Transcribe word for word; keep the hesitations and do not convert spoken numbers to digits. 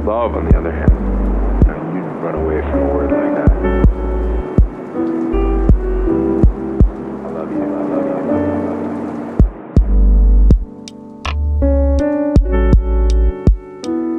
Love, on the other hand, you know, you'd run away from a word like that. I love you, I love you, I love you.